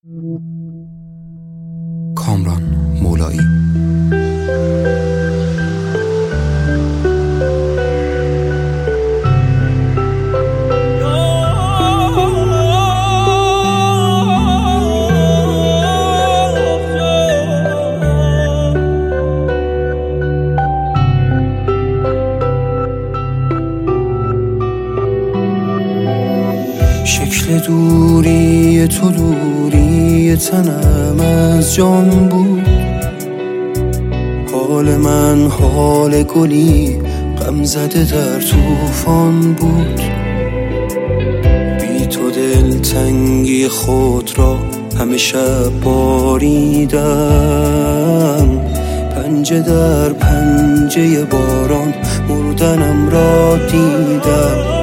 کامران مولایی. شکل دوری تو دوری تنم از جان بود، حال من حال گلی غم زده در طوفان بود. بی تو دلتنگی خود را همه شب باریدم، پنجه در پنجه باران مردنم را دیدم.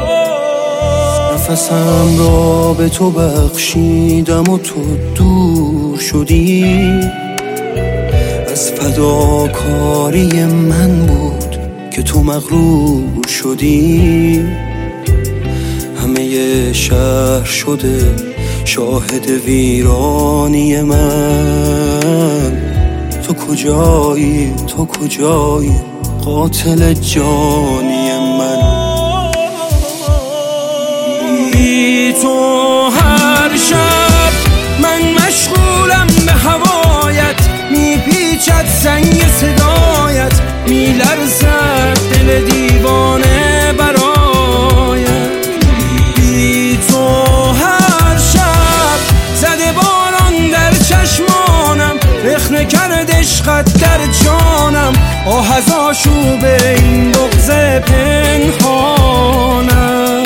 نفسم را به تو بخشیدم و تو دور شدی، از فداکاری من بود که تو مغرور شدی. همه شهر شده شاهد ویرانی من، تو کجایی تو کجایی قاتل جانی من. بی تو هر شب من مشغولم به هوایت، میپیچد سنگ صدایت، میلرزد دل دیوانه برایت. بی تو هر شب زده باران در چشمانم، رخنه کرد عشقت در جانم، آه از آشوب این بغض پنهانم.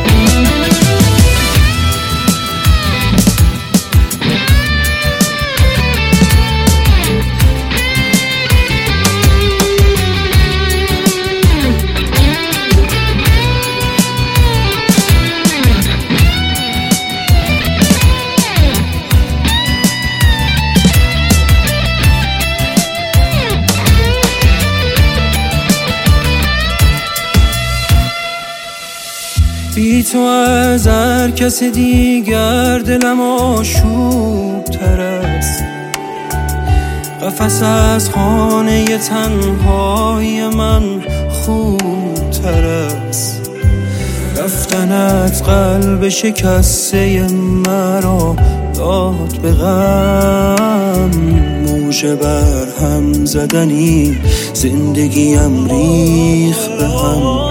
بی تو از هر کس دیگر دلم آشوب تر است، قفس از خانه تنهای من خوب تر است. رفتنت قلب شکسته مرا داد به غم، موجه بر هم زدنی زندگیم ریخ به هم.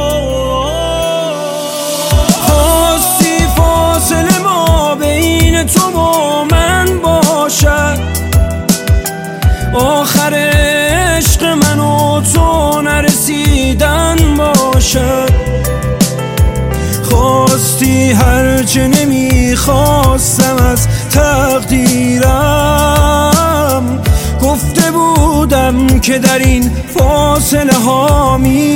تو با من باشد، آخر عشق من و تو نرسیدن باشد. خواستی هرچه نمیخواستم از تقدیرم، گفته بودم که در این فاصله ها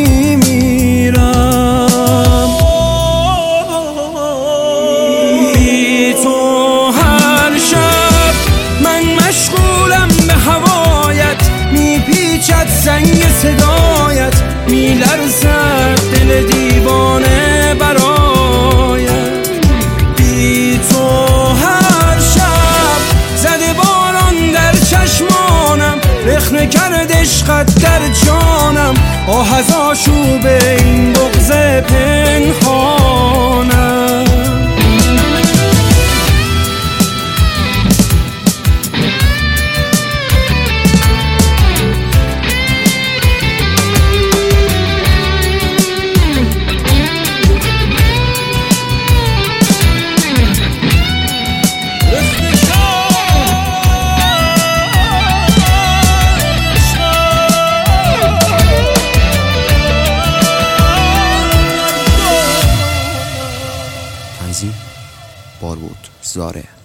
میمیرم. میپیچد سنگ صدایت، میلرزد دل دیوانه برایت. بی تو هر شب زده باران در چشمانم، رخنه کرد عشقت در جانم، آه از آشوب این بغض پنهانم. بارود زاره.